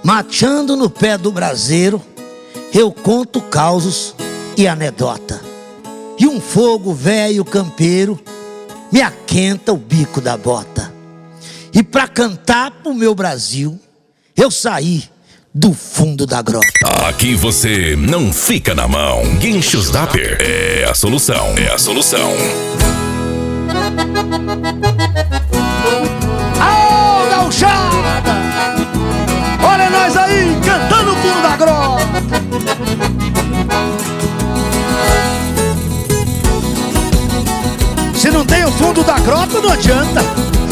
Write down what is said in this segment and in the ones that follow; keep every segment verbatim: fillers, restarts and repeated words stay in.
Mateando no pé do braseiro, eu conto causos e anedota. E um fogo velho campeiro me aquenta o bico da bota. E pra cantar pro meu Brasil, eu saí do fundo da grota. Aqui você não fica na mão. Guinchos Dapper é a solução. É a solução. Aô, gauchada! Olha nós aí, cantando o fundo da grota. Se não tem o fundo da grota, não adianta.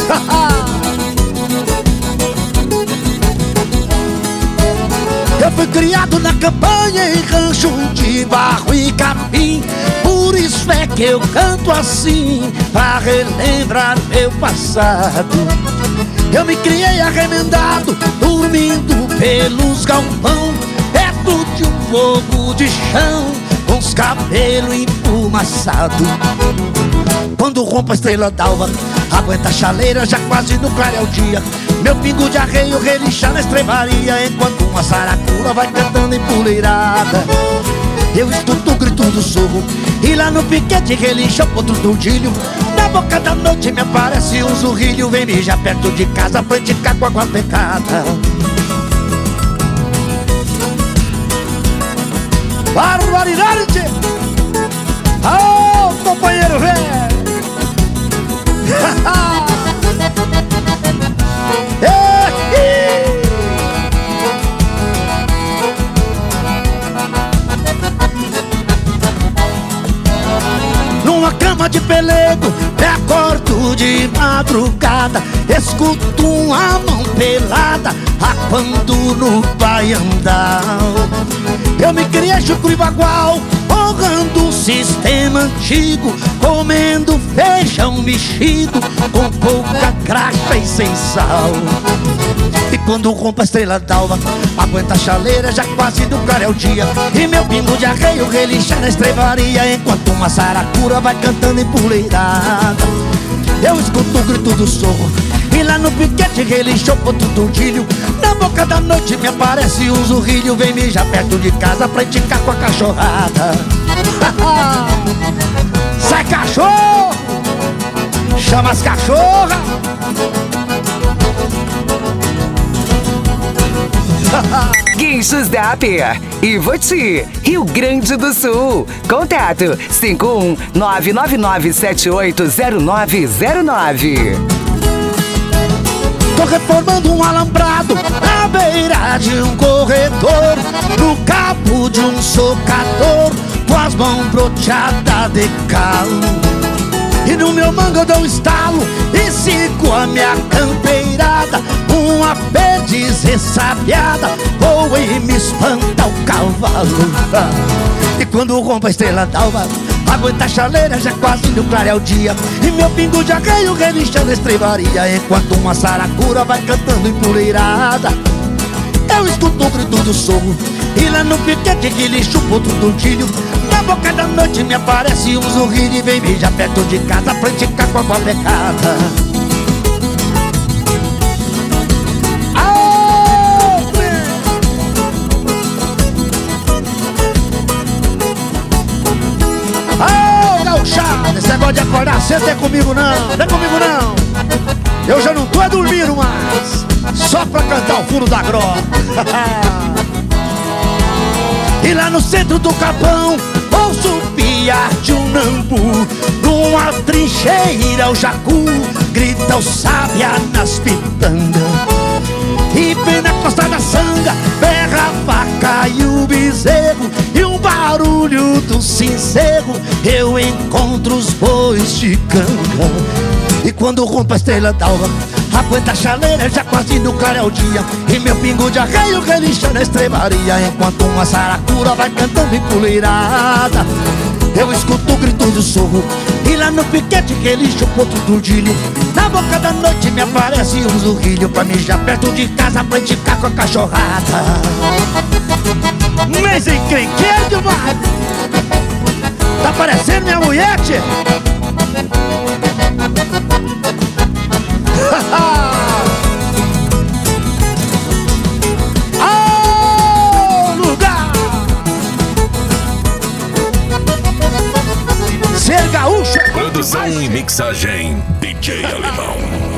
Eu fui criado na campanha em rancho de barro e capim. Por isso é que eu canto assim, pra relembrar meu passado. Eu me criei arremendado, dormindo pelos galpão, perto de um fogo de chão, com os cabelos emfumaçados. Quando rompo a estrela d'alva, aguenta a chaleira, já quase no clarear o dia. Meu pingo de arreio relincha na estrebaria, enquanto uma saracura vai cantando empoleirada. Eu escuto o grito do sorro, e lá no piquete relincha o potro do dilho. Na boca da noite me aparece um zurrilho, vem mijar perto de casa, praticar com água pecada. Barbaridade! Ô, companheiro velho! Numa cama de pelego, me acordo de madrugada, escuto uma mão pelada rapando no baiandal. Eu me criei chucro e bagual, honrando um sistema antigo, comendo feijão mexido com pouca graxa e sem sal. E quando rompo a estrela d'alva, aguenta a chaleira, já quase no clarear o dia. E meu pingo de arreio relincha na estrebaria, enquanto uma saracura vai cantando empoleirada. Eu escuto o grito do sorro, e lá no piquete relincha o potro do dilho. Na boca da noite me aparece um zurrilho, vem mijar perto de casa pra enticar com a cachorrada. Sai cachorro! Chama as cachorras! Guinchos Dapper, Ivoti, Rio Grande do Sul. Contato cinco um nove nove nove sete oito zero nove zero nove. Tô reformando um alambrado na beira de um corredor, no cabo de um socador, com as mãos broteadas de calo. E no meu mango eu dou um estalo e sigo a minha campeirada. Uma perdiz ressabiada voa e me espanta o cavalo. E quando rompo a estrela d'alva, aguenta a chaleira, já quase no clarear o dia. E meu pingo de arreio relincha na estrebaria, enquanto uma saracura vai cantando empoleirada. Eu escuto o grito do sorro, e lá no piquete relincha o potro do dilho. Na boca da noite me aparece um zurrilho, e vem mijar perto de casa pra enticar com água pecada. Esse negócio de acordar cedo não é comigo não, não é comigo não. Eu já não tô dormindo mais, só pra cantar o fundo da grota. E lá no centro do capão, ouço o piar de um nambu. Numa trincheira o jacu grita o sábia nas pitangas. E bem na costa da sanga berra a vaca e o bezerro, e um barulho do sincero eu encontro os bois de canga. E quando rompo a estrela d'alva, aguenta a chaleira, já quase no clarear o dia. E meu pingo de arreio relincha na estrebaria, enquanto uma saracura vai cantando empoleirada. Eu escuto o grito do sorro, e lá no piquete relincha o potro do dilho. Na boca da noite me aparece um zurrilho, pra mijar perto de casa pra enticar com a cachorrada. Mas encrenqueiro demais! Tá parecendo minha mulher, tchê? Bom Produção demais, e mixagem D J Alemão.